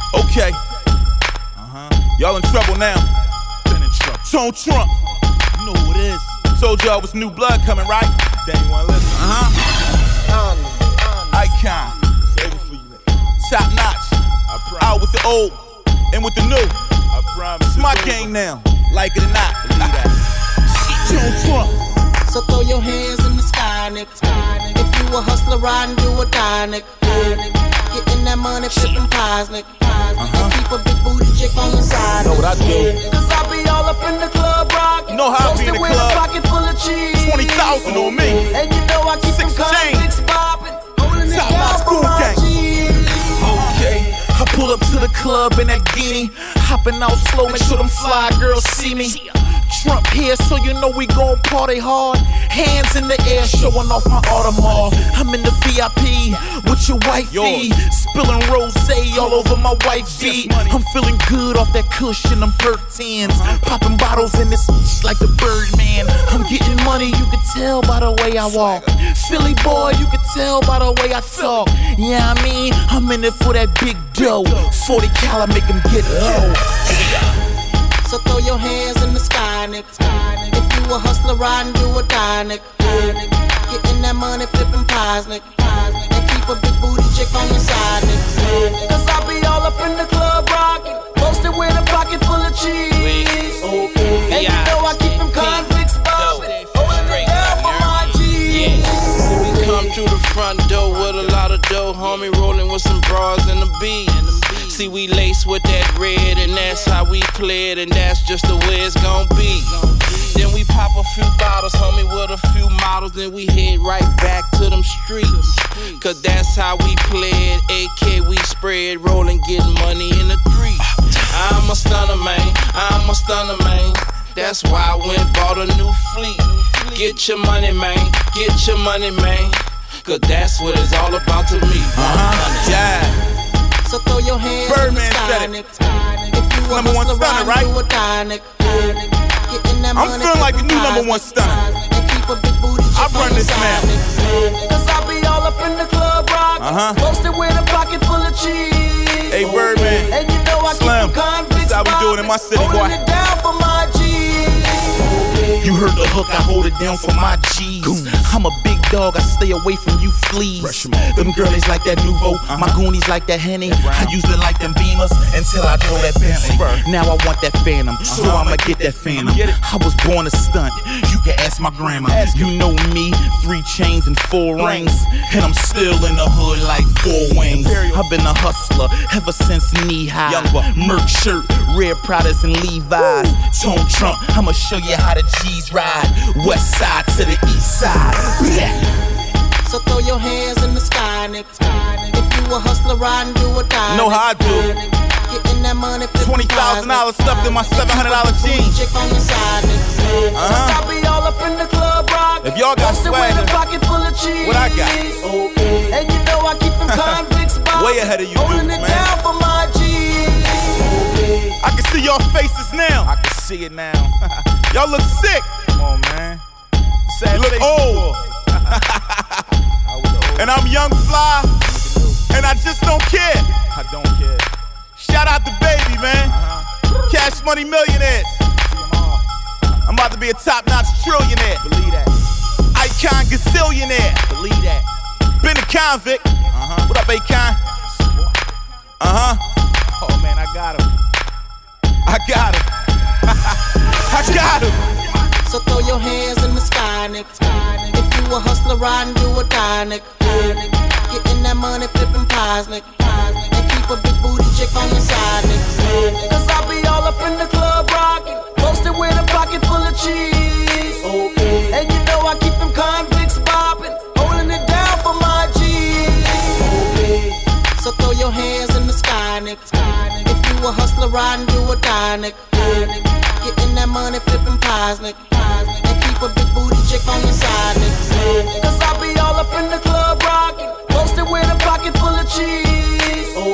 Okay. Y'all in trouble now. Been in trouble. Tone Trump. You know who it is. Told y'all was new blood coming, right? They ain't wanna listen. Icon. It's over for you. Top notch. I promise. Out with the old and with the new. I promise. It's my game now. Like it or not. Believe that. Tone Trump. So throw your hands in the sky, nigga. If you a hustler, ride and do or die, nigga. Getting that money, flipping pies, nigga. And keep a big booty chick on your side. Know what I do? Cause I be all up in the club rockin'. You know how I be in the Posted with club. a pocket full of cheese. 20,000 on me. And you know I keep them 6 chains. convicts poppin'. Holding it Top down notch for cool my gang. G's. Okay, I pull up to the club in that guinea, hopping out slow, make sure them fly girls see me. Trump here, so you know we gon' party hard. Hands in the air, showing off my Audemars. I'm in the VIP with your wifey, spilling rosé all over my wifey. I'm feeling good off that cushion, them perk 10s, popping bottles in this like the Birdman. I'm getting money, you can tell by the way I walk. Philly boy, you can tell by the way I talk. Yeah, I mean, I'm in it for that big dough. 40 cal, make him get low. So throw your hands in the sky, nigga. If you a hustler, ride and do or die, nigga. Getting that money, flipping pies, nigga. And keep a big booty chick on your side, nigga. Cause I be all up in the club rockin'. Posted with a pocket full of cheese. And you know I keep them convicts poppin'. Holding it down for my G's. We come through the front door with a lot of dough, homie, rolling with some bras and the beat. See, we lace with that red, and that's how we play it, and that's just the way it's gon' be. Then we pop a few bottles, homie, with a few models, then we head right back to them streets. Cause that's how we play it, AK we spread, rollin', getting money in the street. I'm a stunner, man, I'm a stunner, man. That's why I went bought a new fleet. Get your money, man, get your money, man. Cause that's what it's all about to me. Yeah. So throw your hands Birdman in the sky, said it. nigga. If you a Number one hustler, stunner, ride right? and do or die, nigga. Getting that I'm money, feeling like the new flipping number one pies, stunner. nigga. And keep a big booty chick I run on your this side, now. nigga. Cause I be all up in the club rockin'. Posted with a pocket full of cheese. Hey, Birdman. And you know I Slim. keep them convicts That's how we do it in my city, boy. Holding it down for my G's. You heard the hook, I hold it down for my G's. I'm a big dog, I stay away from you fleas. Them girlies like that Nouveau, my Goonies like that Henny. I used to like them Beamers until I drove that Bentley. Now I want that Phantom, so I'ma get that Phantom. I was born to stunt, you can ask my grandma. You know me, 3 chains and 4 rings, and I'm still in the hood like 4 wings. I've been a hustler ever since knee high. Merc shirt, red Pradas and Levi's. Tone Trump, I'ma show you how the G's ride. West side to the east side. So throw your hands in the sky, nigga. If you a hustler, ride and do or die. Know how I do. Getting that money, flipping pies, $20,000 stuffed in my $700 jeans. Chick on your side, nigga. Cause I be all up in the club rockin'. If y'all got Posted swag, with a pocket full of cheese. what I got? And you know I keep them convicts poppin'. Way ahead of you Holding dudes, it man. down for my G's. I can see your faces now. I can see it now. Y'all look sick. Come on, man. Sad You look face old. before. And I'm young fly, and I just don't care. I don't care. Shout out to Baby, man. Cash Money Millionaires. See 'em all. I'm about to be a top-notch trillionaire. Believe that. Icon gazillionaire. Believe that. Been a convict. What up, Akon? Oh man, I got him. I got him. I got him. So throw your hands in the sky, nigga. If you a hustler, ride and do or die, nigga. Getting that money, flipping pies, nigga. And keep a big booty chick on your side, nigga. Cause I be all up in the club rockin'. Posted with a pocket full of cheese. And you know I keep them convicts poppin'. Holding it down for my G's. So throw your hands in the sky, nigga. If you a hustler, ride and do or die, nigga. Getting that money, flipping pies, nigga. And keep a big booty chick on your side, nigga. Cause I be all up in the club rockin'. Posted with a pocket full of cheese.